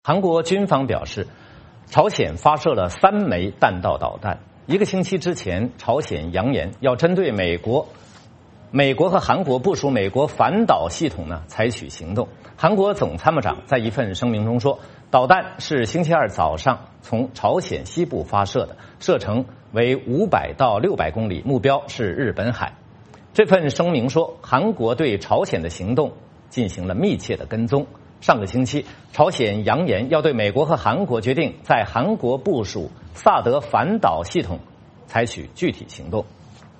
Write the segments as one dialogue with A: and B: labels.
A: 韩国军方表示，朝鲜发射了3枚弹道导弹。1个星期之前，朝鲜扬言要针对美国和韩国部署美国反导系统呢采取行动。韩国总参谋长在一份声明中说，导弹是星期二早上从朝鲜西部发射的，射程为500到600公里，目标是日本海。这份声明说，韩国对朝鲜的行动进行了密切的跟踪。上个星期，朝鲜扬言要对美国和韩国决定在韩国部署萨德反导系统采取具体行动。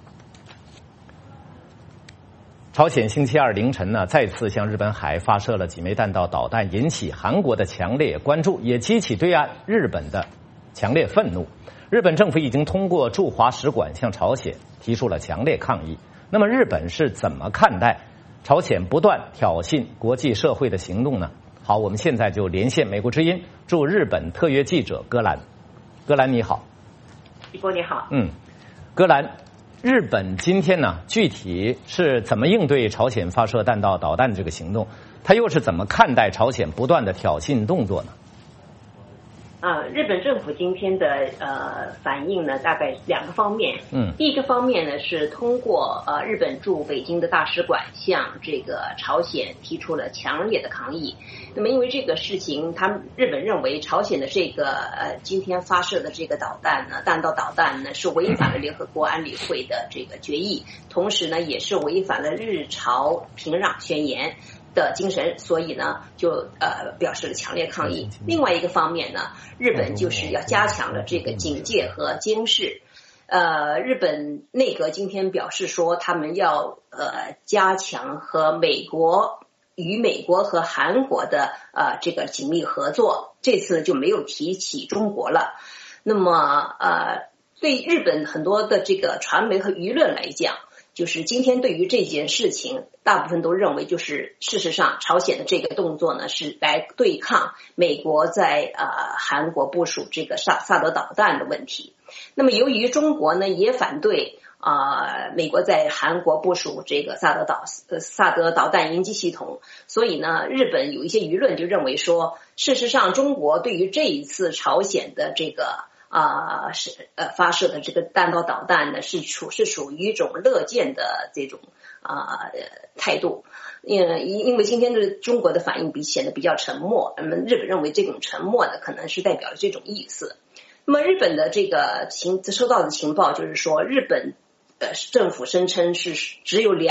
A: 朝鲜星期二凌晨呢，再次向日本海发射了几枚弹道导弹，引起韩国的强烈关注，也激起对岸日本的强烈愤怒。日本政府已经通过驻华使馆向朝鲜提出了强烈抗议。那么日本是怎么看待朝鲜不断挑衅国际社会的行动呢？好，我们现在就连线美国之音驻日本特约记者戈兰。戈兰你好。
B: 一波你好。
A: 戈兰，日本今天呢具体是怎么应对朝鲜发射弹道导弹这个行动？他又是怎么看待朝鲜不断的挑衅动作呢？
B: 日本政府今天的反应呢，大概2个方面。第一个方面呢是通过日本驻北京的大使馆向这个朝鲜提出了强烈的抗议。那么因为这个事情，日本认为朝鲜的这个今天发射的这个弹道导弹呢是违反了联合国安理会的这个决议，同时呢也是违反了日朝平壤宣言的精神，所以呢就表示了强烈抗议。另外一个方面呢，日本就是要加强了这个警戒和监视。日本内阁今天表示说，他们要加强与美国和韩国的这个紧密合作。这次就没有提起中国了。那么对日本很多的这个传媒和舆论来讲，就是今天对于这件事情，大部分都认为就是事实上朝鲜的这个动作呢是来对抗美国在韩国部署这个萨德导弹的问题。那么由于中国呢也反对美国在韩国部署这个萨德导弹迎击系统，所以呢日本有一些舆论就认为说，事实上中国对于这一次朝鲜的这个发射的这个弹道导弹呢是属于一种乐见的这种态度。因为今天的中国的反应显得比较沉默，那么日本认为这种沉默呢可能是代表了这种意思。那么日本的这个收到的情报就是说，日本政府声称是只有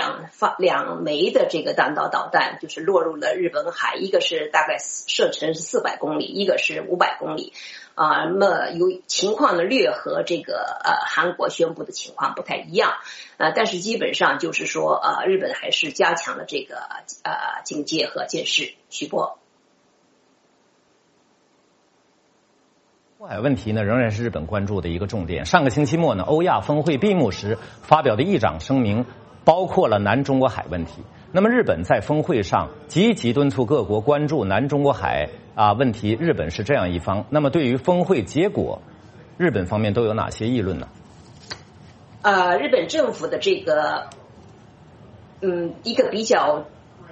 B: 2枚的这个弹道导弹就是落入了日本海，一个是大概射程是400公里，一个是500公里。那么有情况呢略和这个韩国宣布的情况不太一样。但是基本上就是说日本还是加强了这个警戒和监视。徐波。
A: 台海问题呢，仍然是日本关注的一个重点。上个星期末呢，欧亚峰会闭幕时发表的议长声明包括了南中国海问题。那么日本在峰会上积极敦促各国关注南中国海问题，日本是这样一方。那么对于峰会结果，日本方面都有哪些议论呢？
B: 日本政府的这个一个比较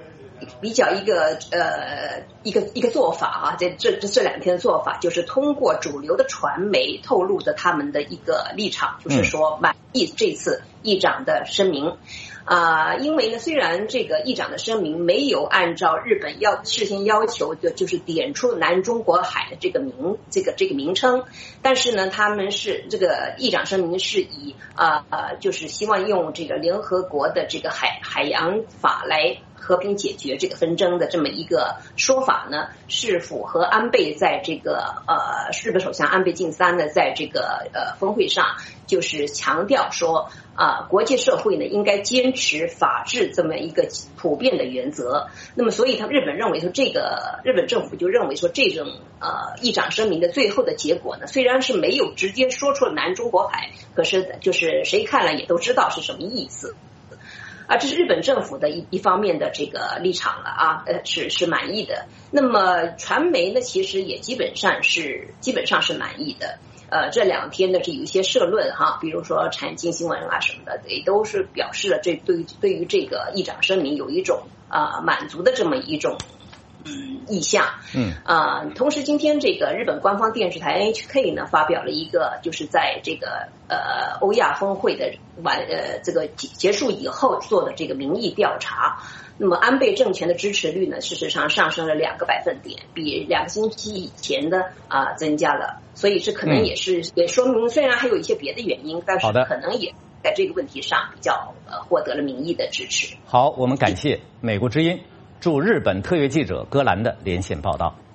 B: 一个做法这2天的做法，就是通过主流的传媒透露的他们的一个立场，就是说满意这次议长的声明。因为呢，虽然这个议长的声明没有按照日本事先要求的，就是点出南中国海的这个名称，但是呢，他们是这个议长声明是以就是希望用这个联合国的这个海洋法来和平解决这个纷争的这么一个说法呢，是符合安倍在这个日本首相安倍晋三呢在这个峰会上就是强调说国际社会呢应该坚持法治这么一个普遍的原则。那么所以日本认为说日本政府就认为说这种议长声明的最后的结果呢，虽然是没有直接说出南中国海，可是就是谁看了也都知道是什么意思。这是日本政府的一方面的这个立场了是满意的。那么传媒呢，其实也基本上是满意的。这2天的有一些社论比如说产经新闻什么的，也都是表示了对于这个议长声明有一种满足的这么一种意向。同时今天这个日本官方电视台 NHK 呢发表了一个就是在这个欧亚峰会的这个结束以后做的这个民意调查。那么安倍政权的支持率呢，事实上上升了2个百分点，比2个星期以前的增加了。所以这可能也说明，虽然还有一些别的原因，但是可能也在这个问题上比较获得了民意的支持。
A: 好，我们感谢美国之音驻日本特约记者戈兰的连线报道。